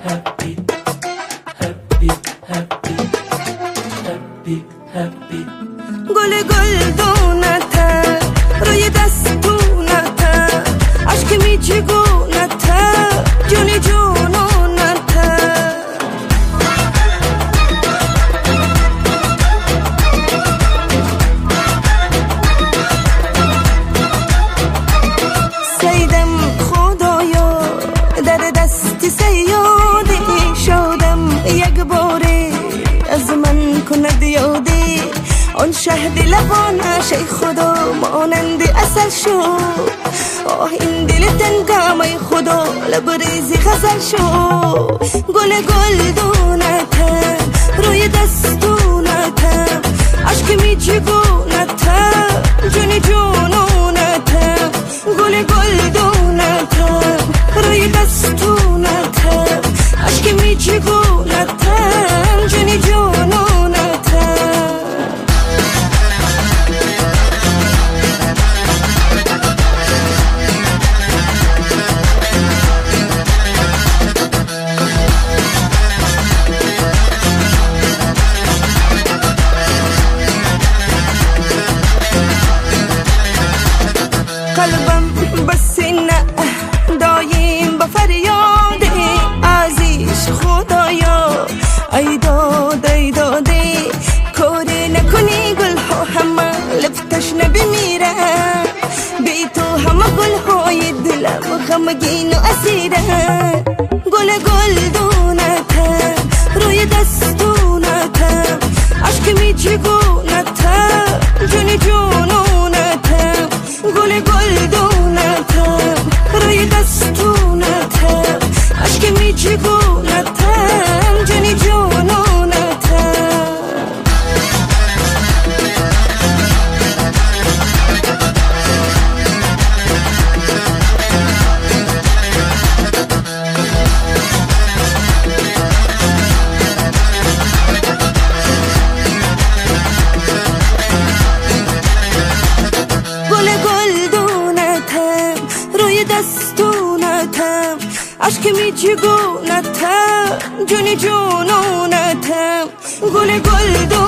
happy happy happy happy happy گل گلدونته روی دستونته عشق میچگونته جونی جونونته سیدم خدایا در دستی سیادی شدم یک باره از من کند یادی آن شهد لبانش ای خدا مانند اصل شو آه این دل تنگم ای خدا لبریزی غزل شو گل گلدونته روی دستونته عشق میچگونته جونی جونونته گل گلدونته روی دستونته عشق میچگونته جونی جونونته قلبم بسینه دایم با فریاد عزیز خدایا ای داده کاری نکنی گل ها همه لفتش نبمیره بی تو همه گل های دلم غمگین و اسیره گل گلدونته روی دستونته عشق میچگونته جونی جونونته گل گلدونته روی دستونته عشق میچگونته جونی جونونته گل گلدونته روی دستونته عشق میچگونته جونی جونونته گل گلدونته